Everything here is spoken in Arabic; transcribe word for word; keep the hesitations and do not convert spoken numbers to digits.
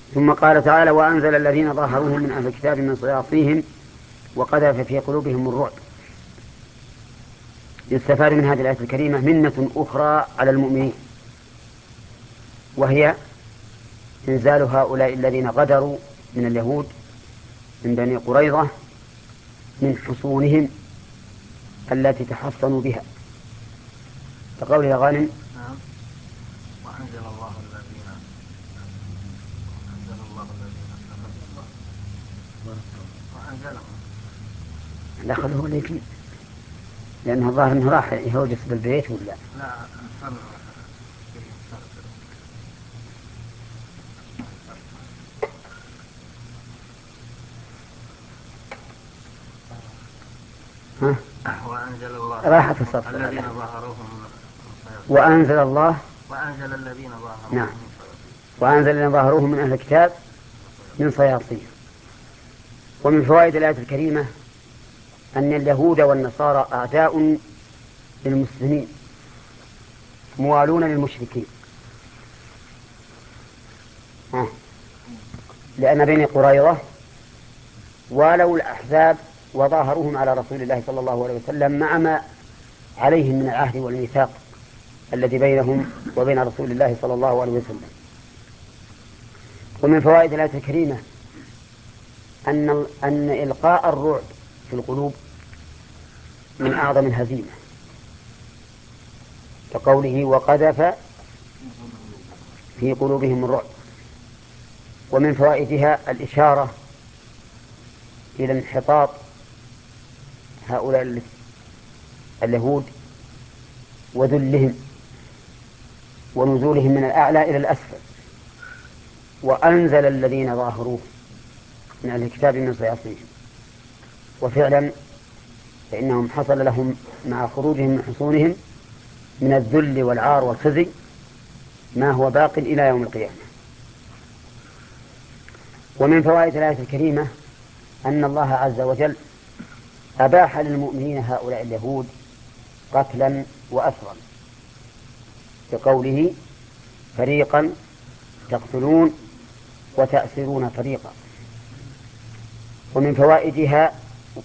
ثم قال تعالى: وأنزل الذين ظاهروهم من أهل الكتاب من صياصيهم وقذف في قلوبهم الرعب. يستفاد من هذه الآية الكريمة منة أخرى على المؤمنين، وهي إنزال هؤلاء الذين غدروا من اليهود من بني قريظة من حصونهم التي تحصنوا بها، كقول يا غانم: وأنزل الله الذين وأنزل الله الذين وأنزلهم لا خذوه ليكي، لأنه الظاهر أنه راح يهوجس بالبيت ولا لا صار ها؟ وأنزل الله راحت الصف الذين ظاهروهم وأنزل الله وأنزل الذين ظاهروهم نعم وأنزل الذين ظاهروهم من أهل الكتاب من صياصيهم. ومن فوائد الآية الكريمة أن اليهود والنصارى أعداء للمسلمين موالون للمشركين، ها. لأن بني قريظة والوا الأحزاب وظاهروهم على رسول الله صلى الله عليه وسلم مع ما عليهم من العهد والميثاق الذي بينهم وبين رسول الله صلى الله عليه وسلم. ومن فوائد الآية الكريمة أن أن إلقاء الرعب في القلوب من أعظم الهزيمة، كقوله: وقذف في قلوبهم الرعب. ومن فوائدها الإشارة إلى انحطاط هؤلاء اليهود وذلهم ونزولهم من الأعلى إلى الأسفل. وأنزل الذين ظاهروه من أهل الكتاب من صياصيهم، وفعلا فإنهم حصل لهم مع خروجهم من حصونهم من الذل والعار والخزي ما هو باق إلى يوم القيامة. ومن فوائد الآية الكريمة أن الله عز وجل أباح للمؤمنين هؤلاء اليهود قتلا وأسرا، بقوله: فريقا تقتلون وتأسرون فريقا. ومن فوائدها